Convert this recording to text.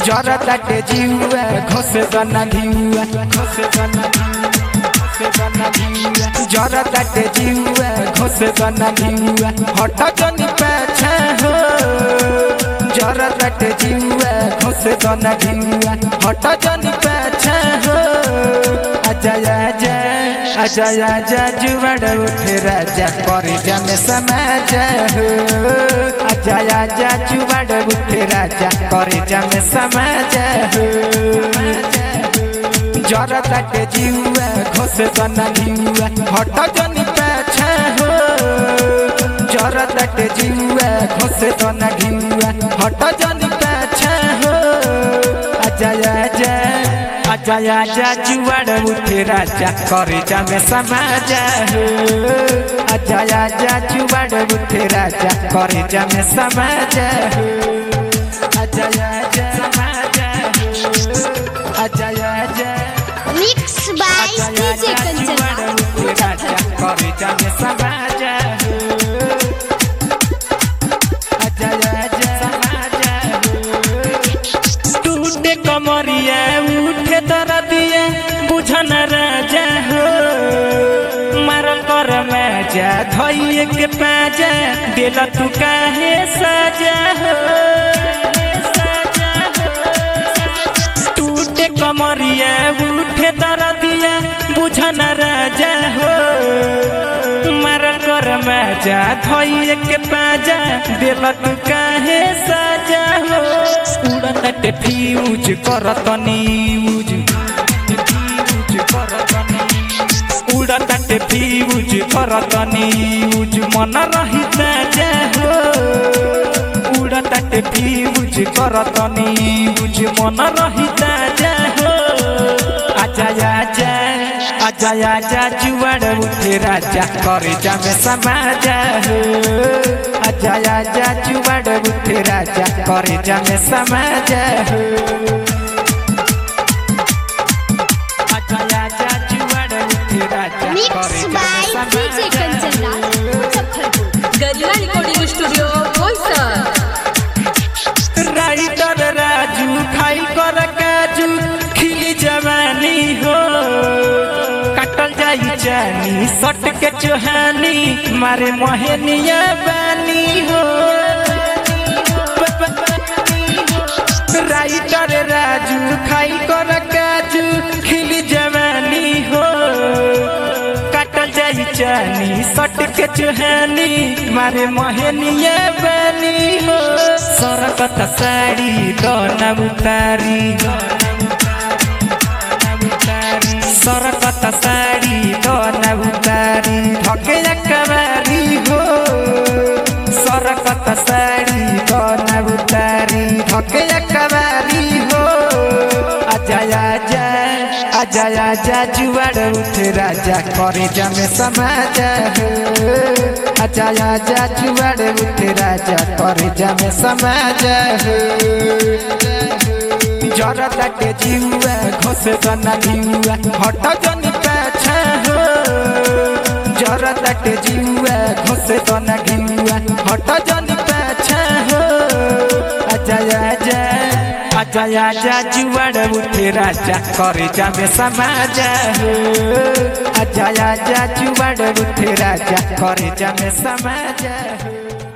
जरता के जीवा घोसे दना घिउआ जरता के जीवा घोसे दना घिउआ हट जनी पाछा हो जरता के जीवा घोसे दना घिउआ हट जनी पाछा हो आजा आजा आजा आजा जुवाड़ उठे राजा करे जमे समाज हो आजा आजा जुवाड़ उठे राजा करे जमे समाज हो जरता के जीवा घोसे दना घिउआ हट जनी पाछा हो जरता के जीवा घोसे दना घिउआ हट जनी पाछा हो आजा आजा आजा आजा जुवाड़ उठे राजा करे जमे समाज हो आजा आजा जुवाड़ उठे राजा करे जमे समाज हो आजा आजा समाज हो आजा आजा mix by DJ Kanchan Raja करे जमे समाज हो आजा आजा समाज हो टूटे कमरिया उठे दरदिया बुझन राजा हो मारल कर मजा धइए के पाजा दिल तू काहे सजा हो टूटे कमरिया उठे दरदिया बुझन राजा हो मारल कर मजा धइए के पाजा दिल तू काहे सजा हो उड़त फ्यूज करत न्यूज उड़त फ्यूज करत न्यूज मन रही ताजा हो उड़त फ्यूज करत न्यूज मन रही ताजा हो आजा आजा आजा आजा जुवाड़ उठे राजा करे जमे समाज हो आजा आजा जुवाड़ उठे राजा करे जमे समाज हो आजा आजा जुवाड़ उठे राजा mix by DJ Kanchan Garima recording studio Boisar writer Raju खाई कर काजू खिली जवानी हो कटल जाई जानी सट के चोहानी मारे मोहनिया बानी हो राइटर राजू खाई कर काजू खिली जवानी हो कटल जाई जानी सट के चोहानी मारे मोहनिया बानी हो सरकत साड़ी दोना उतारी सरकत साड़ी दोना उतारी धके कबारी हो सरकत साड़ी दोना उतारी धके कबारी हो आजा आजा आजा आजा जुवाड़ उठे राजा करे जमे समाज हो आजा आजा जुवाड़ उठे राजा करे जमे समाज हो जरता के जीवा घोसे दना घिउआ हट जनी पाछा हो जरता के जीवा घोसे दना घिउआ हट जनी पाछा हो आजा आजा आजा आजा जुवाड़ उठे राजा करे जमे समाज हो आजा आजा जुवाड़ उठे राजा करे जमे समाज हो।